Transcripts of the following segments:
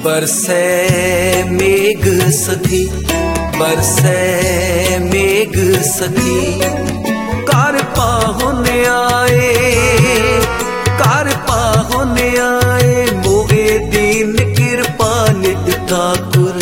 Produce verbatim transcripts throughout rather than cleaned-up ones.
बरसे मेघ सखी, बरसे मेघ सखी, कर पाहुन आए, कर पाहुन आए, मोगे दीन कृपा निध ठाकुर,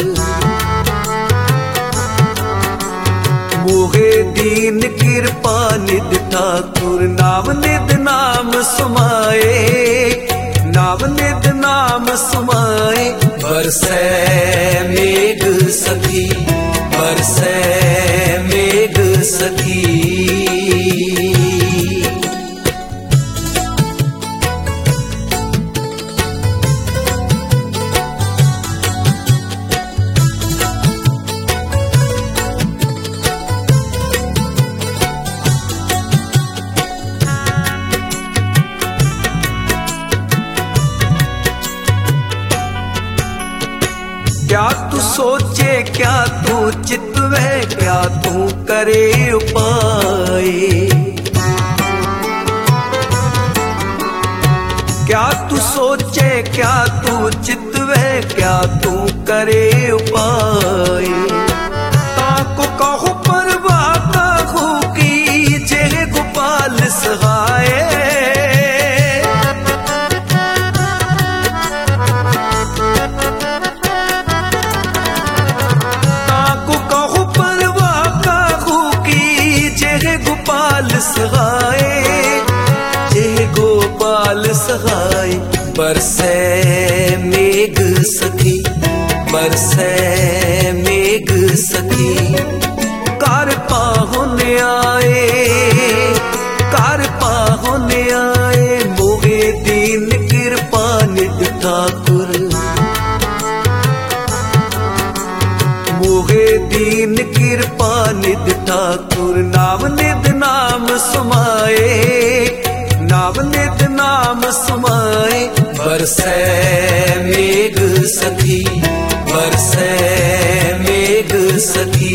मोगे दीन कृपा निध ठाकुर। नाम निध नाम समाए, नाम निध नाम समाए, बरसे मेघ सखी, बरसे मेघ सखी। क्या तू सोचे, क्या तू चितवे, क्या तू करे उपाय, क्या तू सोचे, क्या तू चितवे, क्या तू करे उपाय। ताको कहो परवाह काहू की, जे गोपाल सहाय, सहाय, जय गोपाल सहाय। बरसे मेघ सखी, बरसे मेघ सखी, कर पाहुन आए, कर पाहुन आए, मोगे दीन कृपा निध ठाकुर, मोगे दीन कृपा निध ठाकुर। नाम निध नाम समाए, नाम निध नाम समाए, बरसे मेघ सखी, बरसे मेघ सखी।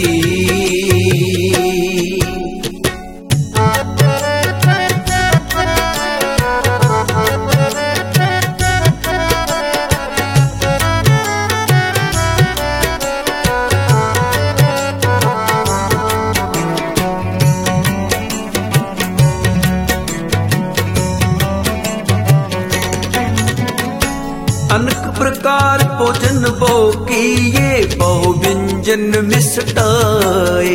अनेक प्रकार भोजन भो किए, बहु व्यंजन मिष्टाए,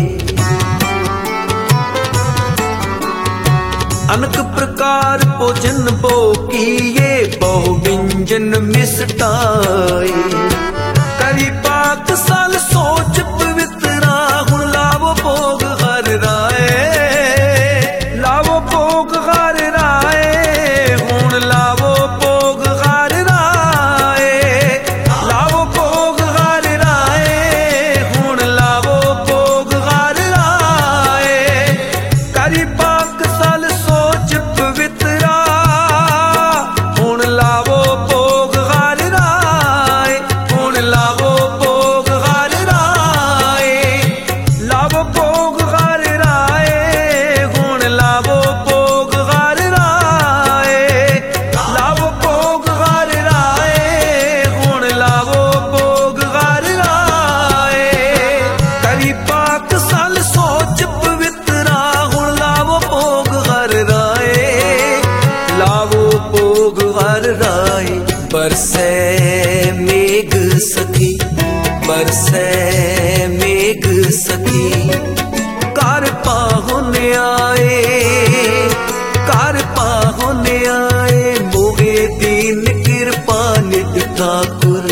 अनेक प्रकार भोजन भो किए, बहु व्यंजन मिष्टाए। करी पाक साल सोच पवित्रा, हुण लावो भोग हर राय, लावो भोग हर राय, हुण लावो भोग हर राय, लावो भोग हर राय, हुण लावो भोग हर राय। करी पाक साल सोच पवित्रा, हुण लावो भोग हर राय, हुण लावो भोग हर राय, लावो भोग हर राय, हुण लावो भोग हर राय, लावो भोग हर राय, हुण लावो भोग हर राय। करी पाक साल सोच पवित्रा, हुण लावो भोग हर राय, लावो भोग हर राय। बरसे मेघ सखी, बरसे मेघ सखी, कर पाहुन आए, कर पाहुन आए, मोगे दीन कृपा निध ठाकुर,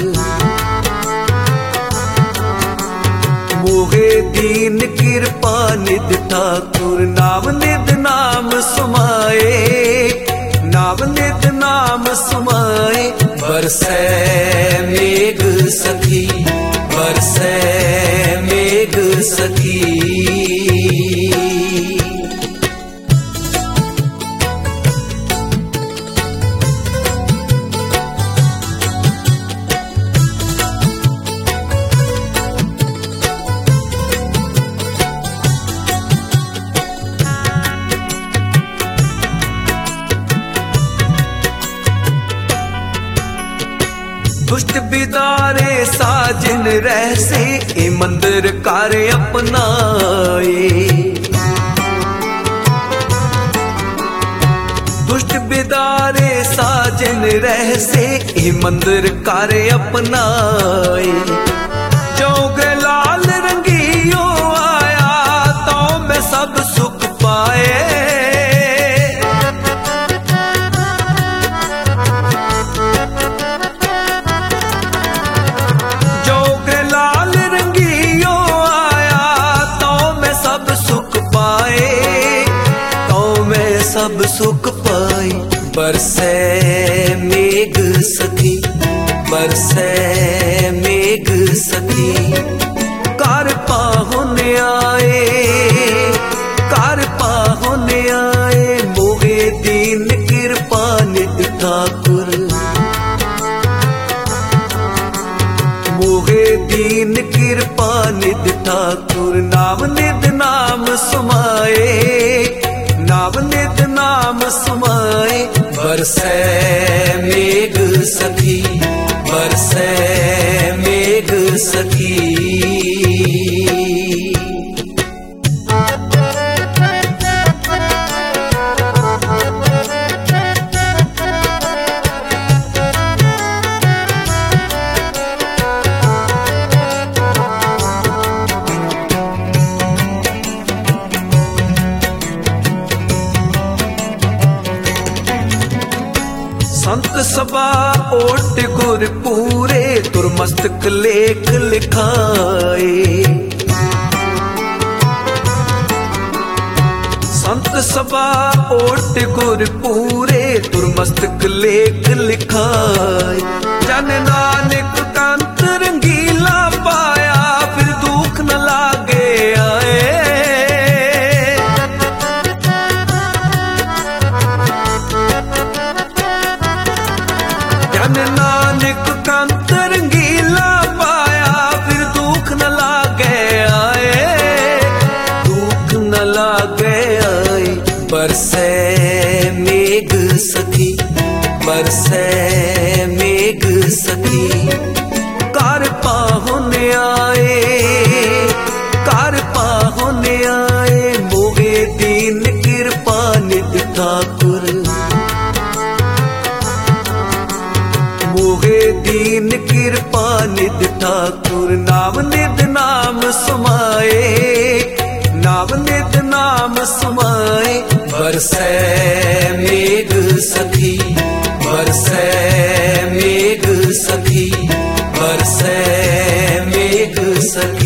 मोगे दीन कृपा निध ठाकुर। नाम निध नाम समाए, नाम निध नाम समाए, बरसे मेघ सखी, बरसे मेघ सखी। दुष्ट बिदारे साजन रहसे ए मंदिर कार्य अपनाए। दुष्ट बिदारे साजन रहसे ए मंदिर कार्य अपनाए। जोग लाल रंगियो आया तो मैं सब सुख पाए। जोग लाल रंगियो आया तो मैं सब सुख पाए, तो मैं सब सुख पाए। बरसे मेघ सखी, बरसे मेघ सखी, कार पाहुन आए, कार पाहुन आए। मोहे दीन कृपा निध ठाकुर, मोहे दीन कृपा निध ठाकुर। नाम निध नाम सुमाए, नाम निध नाम सुमाए। बरसे मेघ सखी, बरसे मेघ सखी। संत सभा ओट गुर पूरे, तुर मस्तक लेख लिखाए। संत सभा ओट गुर पूरे, तुर मस्तक लेख लिखाए। जन नानक कंत रंगीला पाया, फिर दुख न लागे आए। जन नानक कंत रंगीला पाया, फिर दुख न लागे आए, दुख न लागे आए। बरसे मेघ सखी, बरसे मेघ सखी, कार पाहुन आए, कार पाहुन आए। मोहे दीन कृपा निध ठाकुर, मोहे दीन कृपा निध ठाकुर। नाम निध नाम सुमाए, नाम निध नाम सुमाए। बरसे मेघ सखी, बरसे मेघ सखी, बरसे मेघ सखी।